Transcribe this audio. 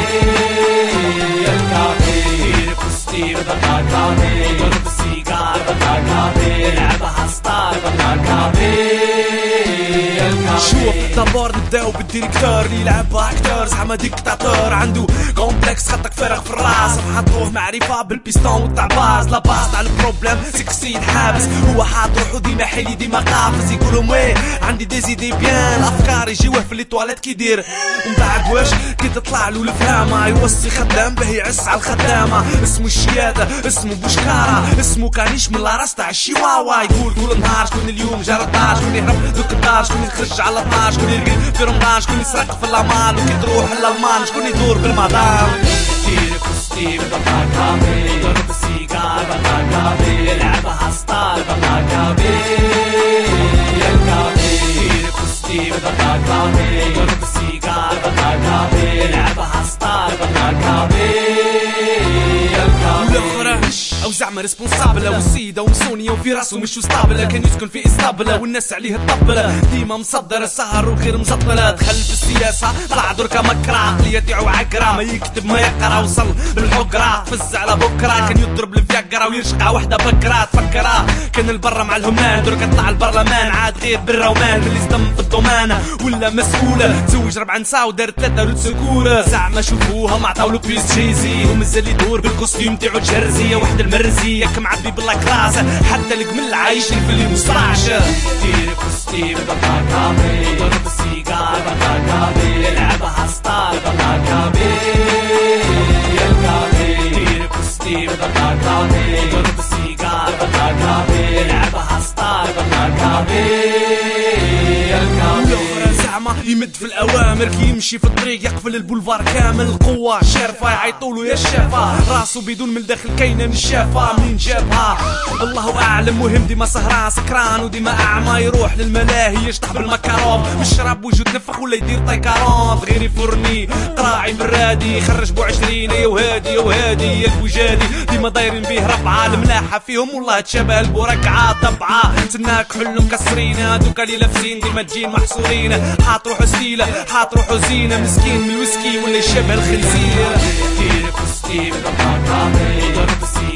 الكافي فستي بطلع كافي ضرب السيجار بطلع كافي لعبها ستار بطلع كافي. شوف دابور نبداو بالديريكتور اللي يلعبها اكتور زعما ديكتاتور عنده كومبلكس خطك فارغ في الراس حاطوه معرفه بالبيستون والتعباز لا باس على البروبليم سكسي حابس هو حاط روحو ديما حيلي ديما قافز يقولوا وي عندي دي زيدي بيان الافكار يجيوه في لي تواليت كيدير ومن بعد واش كي تطلع له الفهامه يوصي خدام به يعس على الخدامه اسمه الشياده اسمه بوشكاره اسمه كانيش من لاراس تاع الشيواوا يقول كل نهار شكون اليوم جا الدار شكون يهرب دوك الدار شكون يخرج على 12 شكون يرقد في رمضان شكون يسرق في الامان وكي تروح للالمان شكون يدور بالمدار. دير فستي بطلع كافي ضرب السيجار بطلع كافي لعبها ستار بطلع كافي الكافي. دير فستي بطلع كافي ضرب السيجار بطلع كافي لعبها ستار بطلع كافي او زعما ريسبونسابل والسيده ومسونيه وفي راسو مش ستابل كان يسكن في اسطبله والناس عليه الطبله ديما مصدر السهر وغير مزطله دخل في السياسه طلع دركا مكره عقليه تاعو عكره ما يكتب ما يقرا وصل بالحقره فز على بكره كان يضرب الفياقره ويرشقع وحده بكره تفكرها كان البرة مع الهمان دركا طلع البرلمان عاد غير بالرومان اللي صدم في الضمانه ولا مسؤوله تزوج 4 نساء ودار 3 رود سكوره زعما شوفوها مع طاولو بيس تشيزي ومازال يدور بالكوستيم تاعو الجرزيه واحد المرزي ياك معبي بالله كراسه حتى القمل عايشين في المستعشى. دير فستي بطلع كافي ضرب السيجار بطلع كافي لعبها ستار بطلع كافي الكافي. دير فستي بطلع كافي ضرب السيجار بطلع كافي لعبها ستار بطلع كافي يمد في الاوامر كي يمشي في الطريق يقفل البولفار كامل القوه شارفه يعيطولو يا الشافه راسو بدون من الداخل كاينه مش شافه منين جابها الله اعلم مهم ديما سهران سكران وديما اعمى يروح للملاهي يشطح بالمكارون مشرب وجو تنفخ ولا يدير طيكارون غير يفرني قراعي بالرادي يخرج بو 20 يا وهادي يا وهادي يا الوجادي ديما دايرين بيه ربعه الملاحه فيهم والله تشابه البركعه طبعه تناك حلو مكسرين دوكا اللي لابسين ديما تجين محصورين حاط روحو ستيله حاط روحو زينه مسكين من الويسكي ولا يشبه الخنزير. دير فستي بطلع كافي ضرب